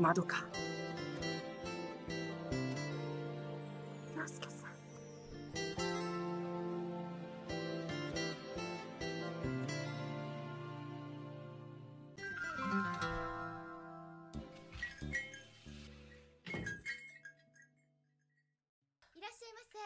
Madoka. Yosuke-san. いらっしゃいませ。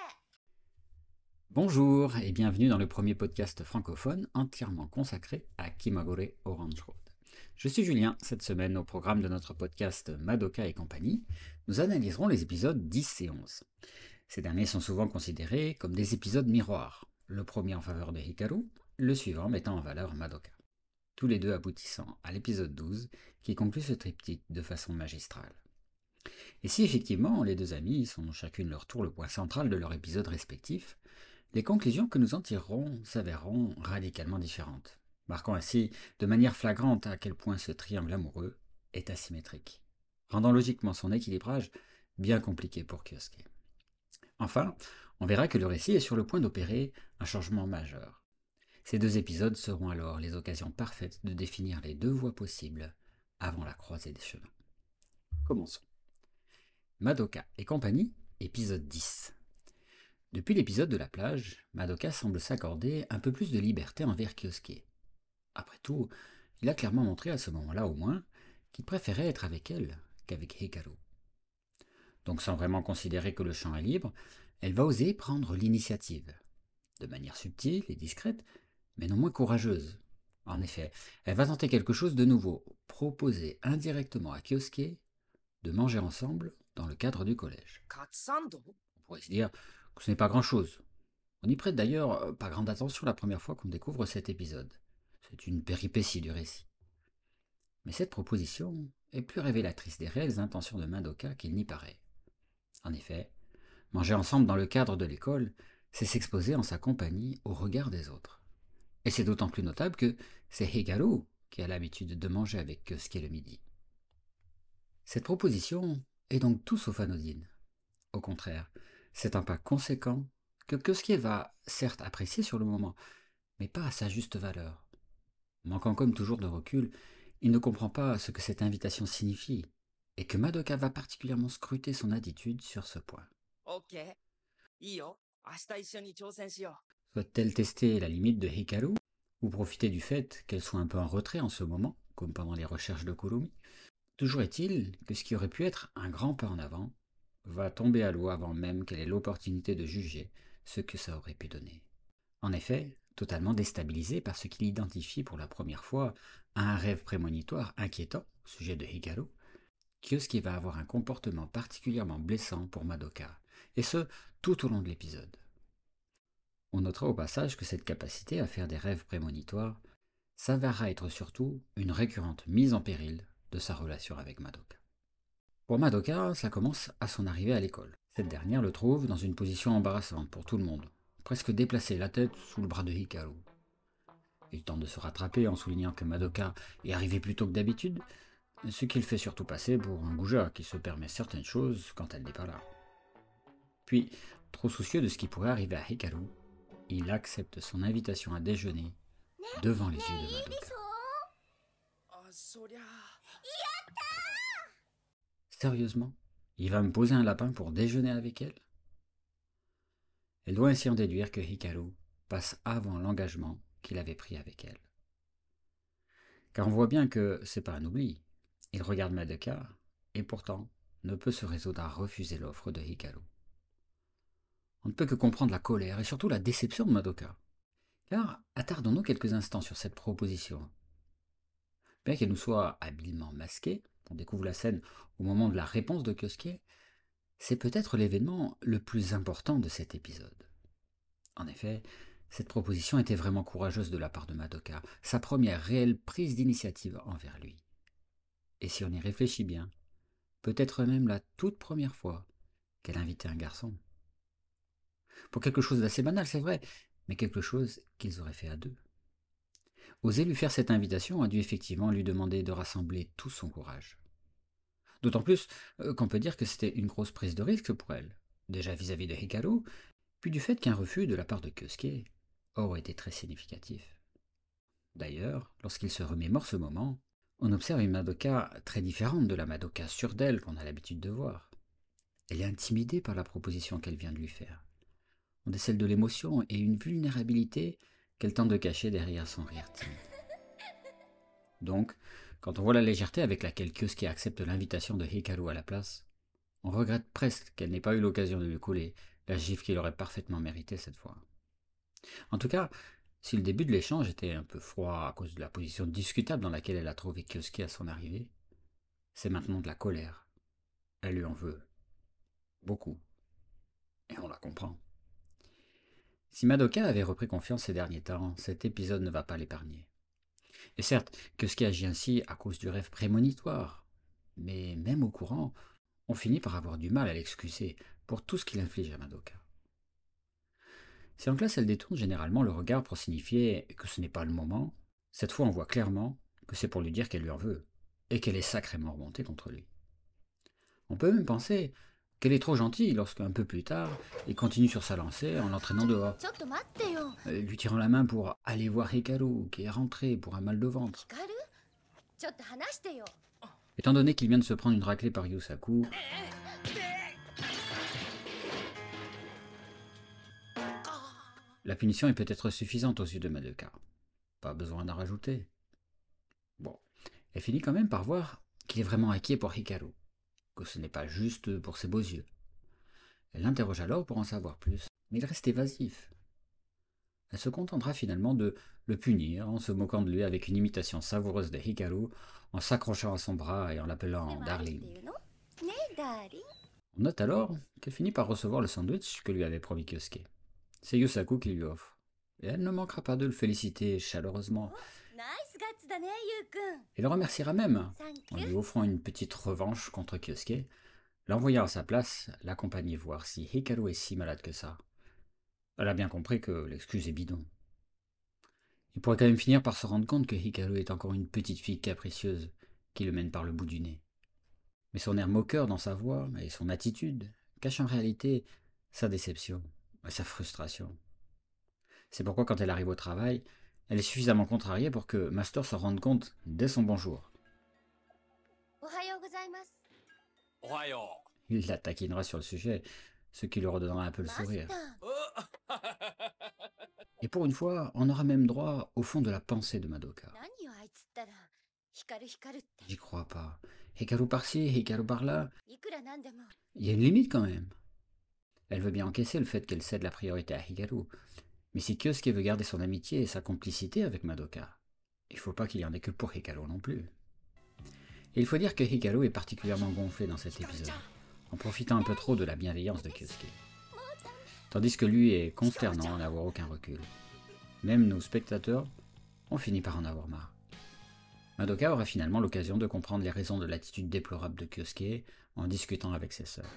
Bonjour et bienvenue dans le premier podcast francophone entièrement consacré à Kimagure Orange Road. Je suis Julien, cette semaine au programme de notre podcast Madoka et compagnie, nous analyserons les épisodes 10 et 11. Ces derniers sont souvent considérés comme des épisodes miroirs, le premier en faveur de Hikaru, le suivant mettant en valeur Madoka. Tous les deux aboutissant à l'épisode 12 qui conclut ce triptyque de façon magistrale. Et si effectivement les deux amies sont chacune leur tour le point central de leur épisode respectif, les conclusions que nous en tirerons s'avéreront radicalement différentes, marquant ainsi de manière flagrante à quel point ce triangle amoureux est asymétrique, rendant logiquement son équilibrage bien compliqué pour Kyosuke. Enfin, on verra que le récit est sur le point d'opérer un changement majeur. Ces deux épisodes seront alors les occasions parfaites de définir les deux voies possibles avant la croisée des chemins. Commençons. Madoka et compagnie, épisode 10. Depuis l'épisode de la plage, Madoka semble s'accorder un peu plus de liberté envers Kyosuke. Après tout, il a clairement montré à ce moment-là au moins qu'il préférait être avec elle qu'avec Hikaru. Donc sans vraiment considérer que le champ est libre, elle va oser prendre l'initiative. De manière subtile et discrète, mais non moins courageuse. En effet, elle va tenter quelque chose de nouveau, proposer indirectement à Kyosuke de manger ensemble dans le cadre du collège. Katsando? On pourrait se dire que ce n'est pas grand-chose. On n'y prête d'ailleurs pas grande attention la première fois qu'on découvre cet épisode. C'est une péripétie du récit. Mais cette proposition est plus révélatrice des réelles intentions de Madoka qu'il n'y paraît. En effet, manger ensemble dans le cadre de l'école, c'est s'exposer en sa compagnie au regard des autres. Et c'est d'autant plus notable que c'est Hikaru qui a l'habitude de manger avec Kyosuke le midi. Cette proposition est donc tout sauf anodine. Au contraire, c'est un pas conséquent que Kyosuke va certes apprécier sur le moment, mais pas à sa juste valeur. Manquant comme toujours de recul, il ne comprend pas ce que cette invitation signifie, et que Madoka va particulièrement scruter son attitude sur ce point. Ok. Iyo. Ashita issho ni chousen shiyou. Souhaite-t-elle tester la limite de Hikaru, ou profiter du fait qu'elle soit un peu en retrait en ce moment, comme pendant les recherches de Kurumi? Toujours est-il que ce qui aurait pu être un grand pas en avant va tomber à l'eau avant même qu'elle ait l'opportunité de juger ce que ça aurait pu donner. En effet, totalement déstabilisé par ce qu'il identifie pour la première fois à un rêve prémonitoire inquiétant au sujet de Hikaru, Kyosuke va avoir un comportement particulièrement blessant pour Madoka, et ce, tout au long de l'épisode. On notera au passage que cette capacité à faire des rêves prémonitoires s'avérera être surtout une récurrente mise en péril de sa relation avec Madoka. Pour Madoka, ça commence à son arrivée à l'école. Cette dernière le trouve dans une position embarrassante pour tout le monde, presque déplacé, la tête sous le bras de Hikaru. Il tente de se rattraper en soulignant que Madoka est arrivée plus tôt que d'habitude, ce qu'il fait surtout passer pour un goujat qui se permet certaines choses quand elle n'est pas là. Puis, trop soucieux de ce qui pourrait arriver à Hikaru, il accepte son invitation à déjeuner devant les yeux de Madoka. Ah, soria. Sérieusement, il va me poser un lapin pour déjeuner avec elle? Elle doit ainsi en déduire que Hikaru passe avant l'engagement qu'il avait pris avec elle. Car on voit bien que c'est pas un oubli. Il regarde Madoka, et pourtant ne peut se résoudre à refuser l'offre de Hikaru. On ne peut que comprendre la colère et surtout la déception de Madoka. Car attardons-nous quelques instants sur cette proposition. Bien qu'elle nous soit habilement masquée, on découvre la scène au moment de la réponse de Kyosuke, c'est peut-être l'événement le plus important de cet épisode. En effet, cette proposition était vraiment courageuse de la part de Madoka, sa première réelle prise d'initiative envers lui. Et si on y réfléchit bien, peut-être même la toute première fois qu'elle invitait un garçon. Pour quelque chose d'assez banal, c'est vrai, mais quelque chose qu'ils auraient fait à deux. Oser lui faire cette invitation a dû effectivement lui demander de rassembler tout son courage. D'autant plus qu'on peut dire que c'était une grosse prise de risque pour elle, déjà vis-à-vis de Hikaru, puis du fait qu'un refus de la part de Kyosuke aurait été très significatif. D'ailleurs, lorsqu'il se remémore ce moment, On observe une Madoka très différente de la Madoka sûre d'elle qu'on a l'habitude de voir. Elle est intimidée par la proposition qu'elle vient de lui faire. On décèle de l'émotion et une vulnérabilité qu'elle tente de cacher derrière son rire timide. Donc, quand on voit la légèreté avec laquelle Kyosuke accepte l'invitation de Hikaru à la place, on regrette presque qu'elle n'ait pas eu l'occasion de lui couler la gifle qu'il aurait parfaitement méritée cette fois. En tout cas, si le début de l'échange était un peu froid à cause de la position discutable dans laquelle elle a trouvé Kyosuke à son arrivée, c'est maintenant de la colère. Elle lui en veut. Beaucoup. Et on la comprend. Si Madoka avait repris confiance ces derniers temps, cet épisode ne va pas l'épargner. Et certes, Kyosuke agit ainsi à cause du rêve prémonitoire. Mais même au courant, on finit par avoir du mal à l'excuser pour tout ce qu'il inflige à Madoka. Si en classe elle détourne généralement le regard pour signifier que ce n'est pas le moment, cette fois on voit clairement que c'est pour lui dire qu'elle lui en veut, et qu'elle est sacrément remontée contre lui. On peut même penser qu'elle est trop gentille lorsque, un peu plus tard, il continue sur sa lancée en l'entraînant dehors, lui tirant la main pour aller voir Hikaru, qui est rentré pour un mal de ventre. Étant donné qu'il vient de se prendre une raclée par Yusaku, la punition est peut-être suffisante aux yeux de Madoka. Pas besoin d'en rajouter. Bon, elle finit quand même par voir qu'il est vraiment inquiet pour Hikaru, que ce n'est pas juste pour ses beaux yeux. Elle l'interroge alors pour en savoir plus, mais il reste évasif. Elle se contentera finalement de le punir en se moquant de lui avec une imitation savoureuse de Hikaru, en s'accrochant à son bras et en l'appelant « Darling ». On note alors qu'elle finit par recevoir le sandwich que lui avait promis Kyosuke. C'est Yusaku qui lui offre, et elle ne manquera pas de le féliciter chaleureusement. Et le remerciera même, en lui offrant une petite revanche contre Kyosuke, l'envoyant à sa place l'accompagner voir si Hikaru est si malade que ça. Elle a bien compris que l'excuse est bidon. Il pourrait quand même finir par se rendre compte que Hikaru est encore une petite fille capricieuse qui le mène par le bout du nez. Mais son air moqueur dans sa voix et son attitude cachent en réalité sa déception et sa frustration. C'est pourquoi quand elle arrive au travail, elle est suffisamment contrariée pour que Master se rende compte dès son bonjour. Il la taquinera sur le sujet, ce qui lui redonnera un peu le sourire. Et pour une fois, on aura même droit au fond de la pensée de Madoka. J'y crois pas. Hikaru par-ci, Hikaru par-là. Il y a une limite quand même. Elle veut bien encaisser le fait qu'elle cède la priorité à Hikaru. Mais si Kyosuke veut garder son amitié et sa complicité avec Madoka, il faut pas qu'il y en ait que pour Hikaru non plus. Et il faut dire que Hikaru est particulièrement gonflé dans cet épisode, en profitant un peu trop de la bienveillance de Kyosuke. Tandis que lui est consternant à n'avoir aucun recul. Même nous, spectateurs, on finit par en avoir marre. Madoka aura finalement l'occasion de comprendre les raisons de l'attitude déplorable de Kyosuke en discutant avec ses sœurs.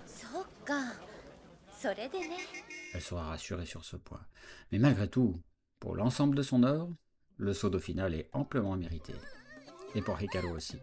Elle sera rassurée sur ce point. Mais malgré tout, pour l'ensemble de son œuvre, le saut d'eau final est amplement mérité. Et pour Hikaru aussi.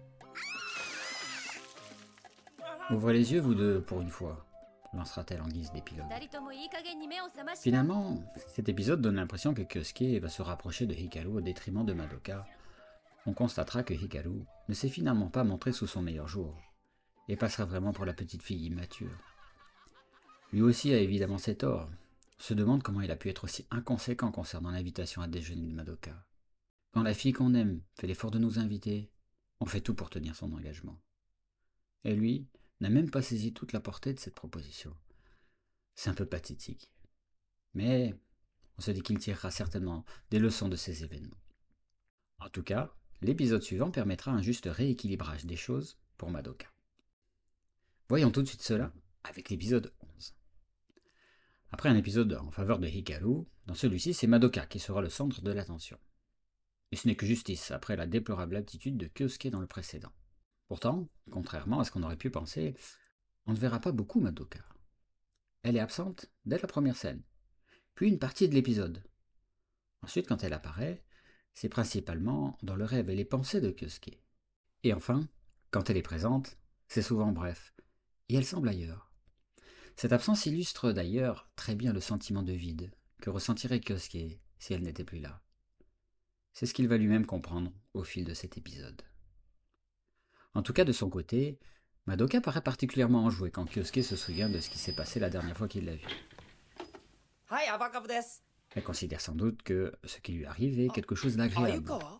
Ouvrez les yeux, vous deux, pour une fois, lancera-t-elle en guise d'épilogue. Finalement, cet épisode donne l'impression que Kyosuke va se rapprocher de Hikaru au détriment de Madoka. On constatera que Hikaru ne s'est finalement pas montré sous son meilleur jour, et passera vraiment pour la petite fille immature. Lui aussi a évidemment ses torts, se demande comment il a pu être aussi inconséquent concernant l'invitation à déjeuner de Madoka. Quand la fille qu'on aime fait l'effort de nous inviter, on fait tout pour tenir son engagement. Et lui n'a même pas saisi toute la portée de cette proposition. C'est un peu pathétique. Mais on se dit qu'il tirera certainement des leçons de ces événements. En tout cas, l'épisode suivant permettra un juste rééquilibrage des choses pour Madoka. Voyons tout de suite cela avec l'épisode 11. Après un épisode en faveur de Hikaru, dans celui-ci c'est Madoka qui sera le centre de l'attention. Et ce n'est que justice après la déplorable attitude de Kyosuke dans le précédent. Pourtant, contrairement à ce qu'on aurait pu penser, on ne verra pas beaucoup Madoka. Elle est absente dès la première scène, puis une partie de l'épisode. Ensuite, quand elle apparaît, c'est principalement dans le rêve et les pensées de Kyosuke. Et enfin, quand elle est présente, c'est souvent bref, et elle semble ailleurs. Cette absence illustre d'ailleurs très bien le sentiment de vide que ressentirait Kyosuke si elle n'était plus là. C'est ce qu'il va lui-même comprendre au fil de cet épisode. En tout cas, de son côté, Madoka paraît particulièrement enjouée quand Kyosuke se souvient de ce qui s'est passé la dernière fois qu'il l'a vue. はい、アバカブです。 Elle considère sans doute que ce qui lui arrive est quelque chose d'agréable. 川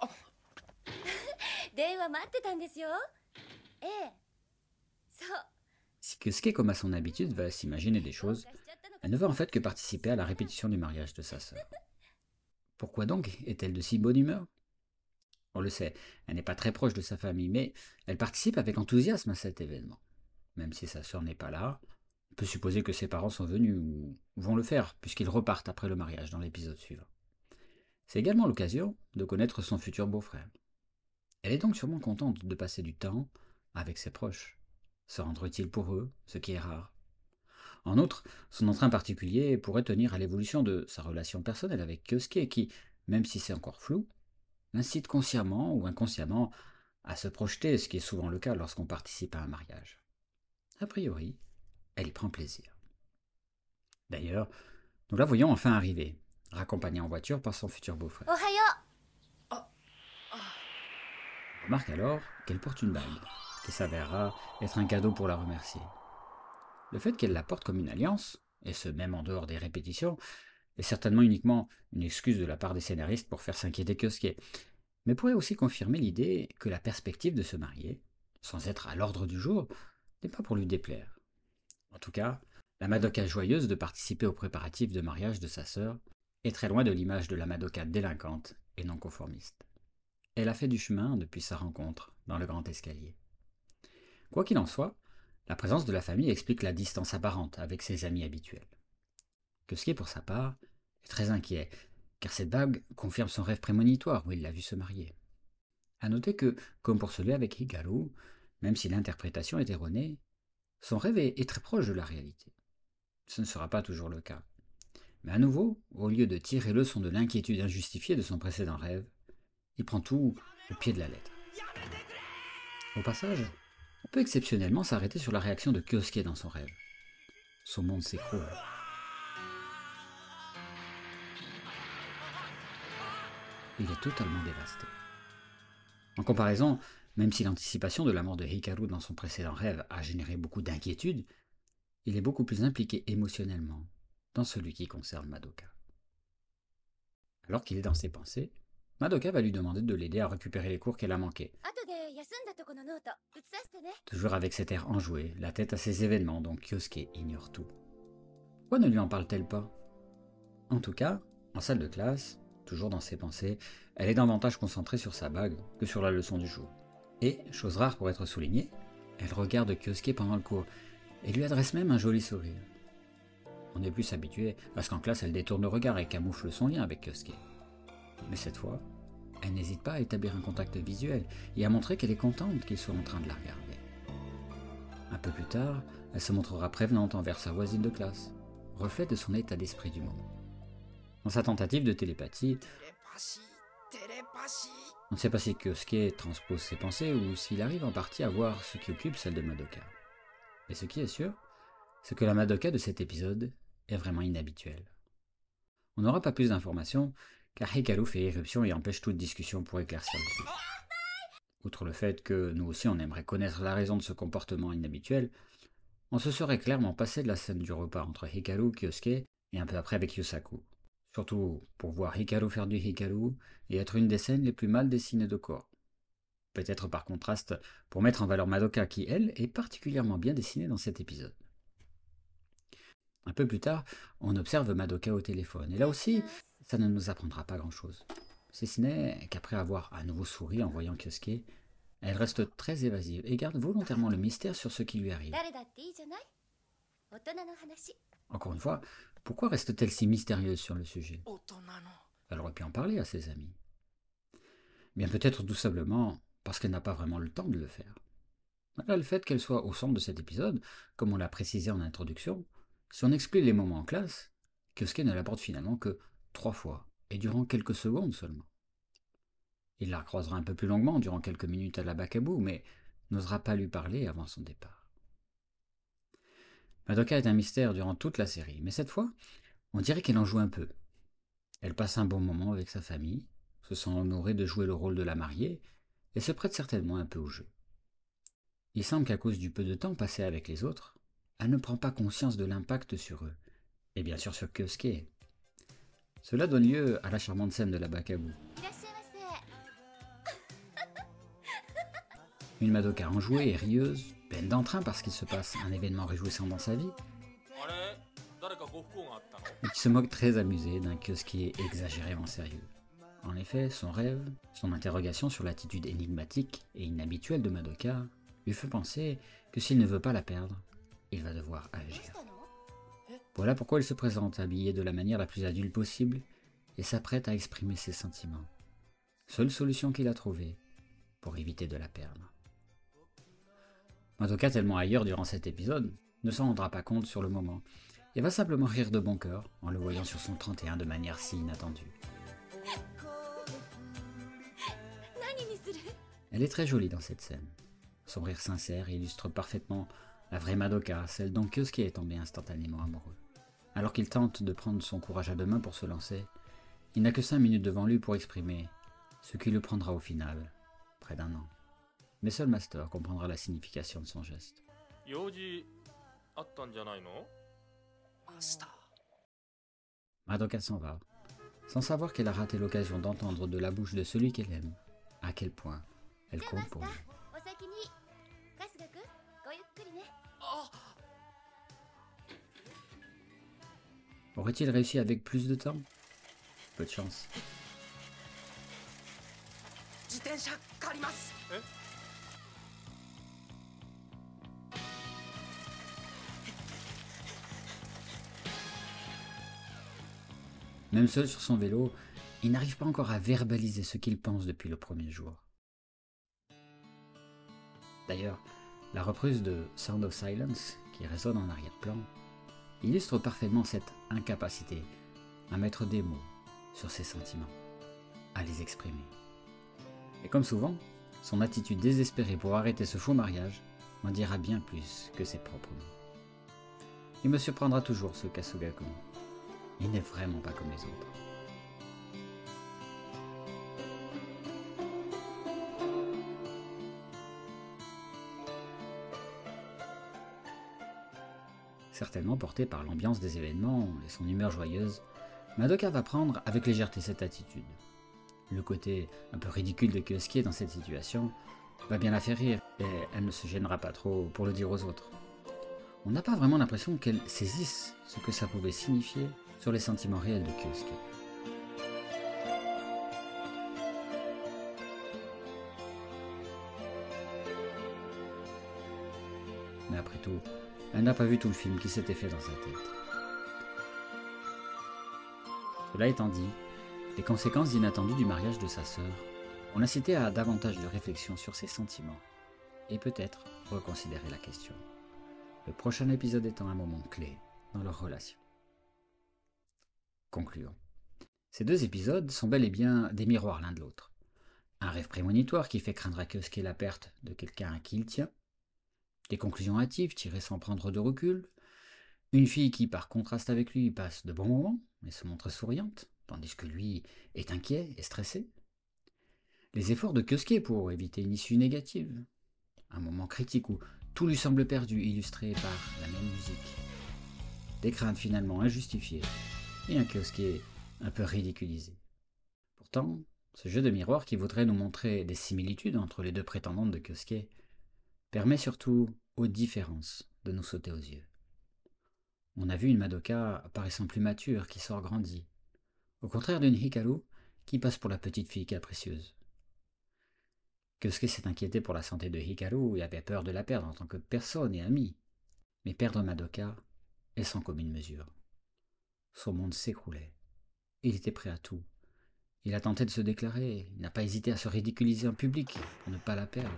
電話待ってたんですよ。ええ。そう。 Si Kyosuke, comme à son habitude, va s'imaginer des choses, elle ne veut en fait que participer à la répétition du mariage de sa sœur. Pourquoi donc est-elle de si bonne humeur? On le sait, elle n'est pas très proche de sa famille, mais elle participe avec enthousiasme à cet événement. Même si sa sœur n'est pas là, on peut supposer que ses parents sont venus ou vont le faire, puisqu'ils repartent après le mariage dans l'épisode suivant. C'est également l'occasion de connaître son futur beau-frère. Elle est donc sûrement contente de passer du temps avec ses proches, se rendre utile pour eux, ce qui est rare. En outre, son entrain particulier pourrait tenir à l'évolution de sa relation personnelle avec Kyosuke qui, même si c'est encore flou, l'incite consciemment ou inconsciemment à se projeter, ce qui est souvent le cas lorsqu'on participe à un mariage. A priori, elle y prend plaisir. D'ailleurs, nous la voyons enfin arriver, raccompagnée en voiture par son futur beau-frère. おはよ On remarque alors qu'elle porte une bague, qui s'avérera être un cadeau pour la remercier. Le fait qu'elle la porte comme une alliance, et ce même en dehors des répétitions, est certainement uniquement une excuse de la part des scénaristes pour faire s'inquiéter Kyosuke, mais pourrait aussi confirmer l'idée que la perspective de se marier, sans être à l'ordre du jour, n'est pas pour lui déplaire. En tout cas, la Madoka joyeuse de participer aux préparatifs de mariage de sa sœur est très loin de l'image de la Madoka délinquante et non conformiste. Elle a fait du chemin depuis sa rencontre dans le grand escalier. Quoi qu'il en soit, la présence de la famille explique la distance apparente avec ses amis habituels. Kyosuke, pour sa part, est très inquiet, car cette bague confirme son rêve prémonitoire où il l'a vu se marier. À noter que, comme pour celui avec Hikaru, même si l'interprétation est erronée, son rêve est très proche de la réalité. Ce ne sera pas toujours le cas. Mais à nouveau, au lieu de tirer leçon de l'inquiétude injustifiée de son précédent rêve, il prend tout au pied de la lettre. Au passage, on peut exceptionnellement s'arrêter sur la réaction de Kyosuke dans son rêve. Son monde s'écroule. Il est totalement dévasté. En comparaison, même si l'anticipation de la mort de Hikaru dans son précédent rêve a généré beaucoup d'inquiétude, il est beaucoup plus impliqué émotionnellement dans celui qui concerne Madoka. Alors qu'il est dans ses pensées, Madoka va lui demander de l'aider à récupérer les cours qu'elle a manqués, 後で休んだとこのノート写させてね。 toujours avec cet air enjoué, la tête à ces événements dont Kyosuke ignore tout. Pourquoi ne lui en parle-t-elle pas? En tout cas, en salle de classe, toujours dans ses pensées, elle est davantage concentrée sur sa bague que sur la leçon du jour. Et, chose rare pour être soulignée, elle regarde Kyosuke pendant le cours et lui adresse même un joli sourire. On est plus habitué à ce qu'en classe elle détourne le regard et camoufle son lien avec Kyosuke. Mais cette fois, elle n'hésite pas à établir un contact visuel et à montrer qu'elle est contente qu'il soit en train de la regarder. Un peu plus tard, elle se montrera prévenante envers sa voisine de classe, reflet de son état d'esprit du moment. Dans sa tentative de télépathie, テレパシー。 on ne sait pas si Kyosuke transpose ses pensées ou s'il arrive en partie à voir ce qui occupe celle de Madoka. Mais ce qui est sûr, c'est que la Madoka de cet épisode est vraiment inhabituelle. On n'aura pas plus d'informations, car Hikaru fait irruption et empêche toute discussion pour éclaircir le sujet. Outre le fait que nous aussi on aimerait connaître la raison de ce comportement inhabituel, on se serait clairement passé de la scène du repas entre Hikaru, Kyosuke et un peu après avec Yusaku. Surtout pour voir Hikaru faire du Hikaru et être une des scènes les plus mal dessinées de corps. Peut-être par contraste pour mettre en valeur Madoka qui, elle, est particulièrement bien dessinée dans cet épisode. Un peu plus tard, on observe Madoka au téléphone, et là aussi, ça ne nous apprendra pas grand-chose. Si ce n'est qu'après avoir à nouveau souri en voyant Kyosuke, elle reste très évasive et garde volontairement le mystère sur ce qui lui arrive. 誰だっていいじゃない。大人の話。 Encore une fois, pourquoi reste-t-elle si mystérieuse sur le sujet? 大人の。 Elle aurait pu en parler à ses amis. Bien peut-être tout simplement parce qu'elle n'a pas vraiment le temps de le faire. Malgré le fait qu'elle soit au centre de cet épisode, comme on l'a précisé en introduction, si on exclut les moments en classe, Kyosuke ne l'aborde finalement que 3 fois, et durant quelques secondes seulement. Il la croisera un peu plus longuement durant quelques minutes à la Bakabu, mais n'osera pas lui parler avant son départ. Madoka est un mystère durant toute la série, mais cette fois, on dirait qu'elle en joue un peu. Elle passe un bon moment avec sa famille, se sent honorée de jouer le rôle de la mariée, et se prête certainement un peu au jeu. Il semble qu'à cause du peu de temps passé avec les autres, elle ne prend pas conscience de l'impact sur eux, et bien sûr sur Kyosuke. Cela donne lieu à la charmante scène de la Bakabu. いらっしゃいませ。 Une Madoka enjouée et rieuse, pleine d'entrain parce qu'il se passe un événement réjouissant dans sa vie, et qui se moque très amusée d'un Kyosuke exagérément sérieux. En effet, son rêve, son interrogation sur l'attitude énigmatique et inhabituelle de Madoka lui fait penser que s'il ne veut pas la perdre, il va devoir どう agir. したの？ Voilà pourquoi il se présente habillé de la manière la plus adulte possible et s'apprête à exprimer ses sentiments. Seule solution qu'il a trouvée pour éviter de la perdre. Madoka, tellement ailleurs durant cet épisode, ne s'en rendra pas compte sur le moment et va simplement rire de bon cœur en le voyant sur son 31 de manière si inattendue. 何にする？ Elle est très jolie dans cette scène. Son rire sincère illustre parfaitement la vraie Madoka, celle dont Kyosuke est tombé instantanément amoureux. Alors qu'il tente de prendre son courage à deux mains pour se lancer, il n'a que 5 minutes devant lui pour exprimer ce qui lui prendra au final près d'un an. Mais seul Master comprendra la signification de son geste. 用事あったんじゃないの？ マスター。 Madoka s'en va, sans savoir qu'elle a raté l'occasion d'entendre de la bouche de celui qu'elle aime à quel point elle じゃあ compte マスタ pour ー lui. お先に。春日くんごゆっくりね。 あ、 Aurait-il réussi avec plus de temps? Peu de chance. 自転車借ります。 Même seul sur son vélo, il n'arrive pas encore à verbaliser ce qu'il pense depuis le premier jour. D'ailleurs, la reprise de Sound of Silence, qui résonne en arrière-plan, illustre parfaitement cette incapacité à mettre des mots sur ses sentiments, à les exprimer. Et comme souvent, son attitude désespérée pour arrêter ce faux mariage en dira bien plus que ses propres mots. Il me surprendra toujours ce Kasuga-kun. Il n'est vraiment pas comme les autres. Certainement porté par l'ambiance des événements et son humeur joyeuse, Madoka va prendre avec légèreté cette attitude. Le côté un peu ridicule de Kyosuke dans cette situation va bien la faire rire et elle ne se gênera pas trop pour le dire aux autres. On n'a pas vraiment l'impression qu'elle saisisse ce que ça pouvait signifier sur les sentiments réels de Kyosuke. Mais après tout, elle n'a pas vu tout le film qui s'était fait dans sa tête. Cela étant dit, les conséquences inattendues du mariage de sa sœur ont incité à davantage de réflexion sur ses sentiments et peut-être reconsidérer la question. Le prochain épisode étant un moment clé dans leur relation. Concluons. Ces deux épisodes sont bel et bien des miroirs l'un de l'autre. Un rêve prémonitoire qui fait craindre à Kyosuke la perte de quelqu'un à qui il tient, des conclusions hâtives tirées sans prendre de recul, une fille qui, par contraste avec lui, passe de bons moments et se montre souriante, tandis que lui est inquiet et stressé. Les efforts de Kyosuke pour éviter une issue négative. Un moment critique où tout lui semble perdu, illustré par la même musique. Des craintes finalement injustifiées et un Kyosuke un peu ridiculisé. Pourtant, ce jeu de miroir qui voudrait nous montrer des similitudes entre les deux prétendantes de Kyosuke permet surtout aux différences de nous sauter aux yeux. On a vu une Madoka paraissant plus mature, qui sort grandie, au contraire d'une Hikaru qui passe pour la petite fille capricieuse. Kyosuke s'est inquiété pour la santé de Hikaru et avait peur de la perdre en tant que personne et amie. Mais perdre Madoka est sans commune mesure. Son monde s'écroulait. Il était prêt à tout. Il a tenté de se déclarer, il n'a pas hésité à se ridiculiser en public pour ne pas la perdre.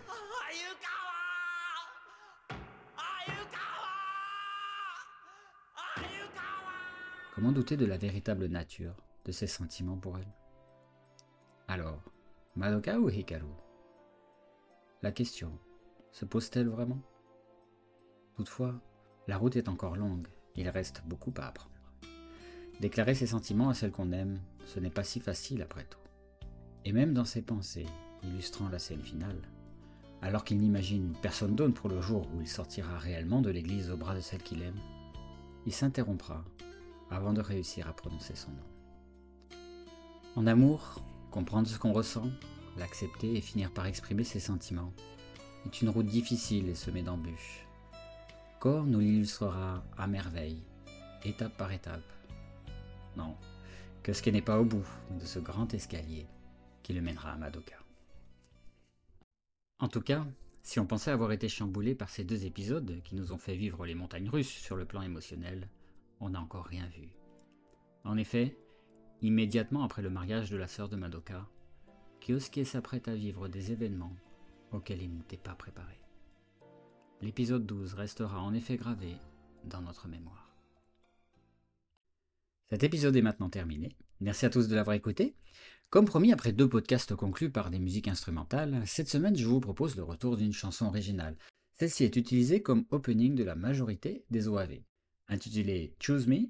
Comment douter de la véritable nature de ses sentiments pour elle? Alors, Madoka ou Hikaru? La question se pose-t-elle vraiment? Toutefois, la route est encore longue, il reste beaucoup à apprendre. Déclarer ses sentiments à celle qu'on aime, ce n'est pas si facile après tout. Et même dans ses pensées, illustrant la scène finale, alors qu'il n'imagine personne d'autre pour le jour où il sortira réellement de l'église au bras de celle qu'il aime, il s'interrompra avant de réussir à prononcer son nom. En amour, comprendre ce qu'on ressent, l'accepter et finir par exprimer ses sentiments est une route difficile et semée d'embûches. Core nous l'illustrera à merveille, étape par étape. Non, Kyosuke n'est pas au bout de ce grand escalier qui le mènera à Madoka. En tout cas, si on pensait avoir été chamboulé par ces 2 épisodes qui nous ont fait vivre les montagnes russes sur le plan émotionnel, on n'a encore rien vu. En effet, immédiatement après le mariage de la sœur de Madoka, Kyosuke s'apprête à vivre des événements auxquels il n'était pas préparé. L'épisode 12 restera en effet gravé dans notre mémoire. Cet épisode est maintenant terminé. Merci à tous de l'avoir écouté. Comme promis, après 2 podcasts conclus par des musiques instrumentales, cette semaine je vous propose le retour d'une chanson originale. Celle-ci est utilisée comme opening de la majorité des OAV. Intitulée Choose Me,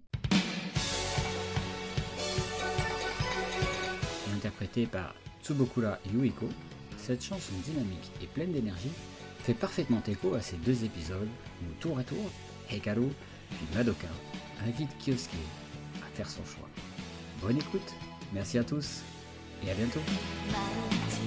et interprétée par Tsubokura Yuiko, cette chanson dynamique et pleine d'énergie fait parfaitement écho à ces 2 épisodes où tour à tour, Hikaru puis Madoka invitent Kyosuke à faire son choix. Bonne écoute, merci à tous et à bientôt.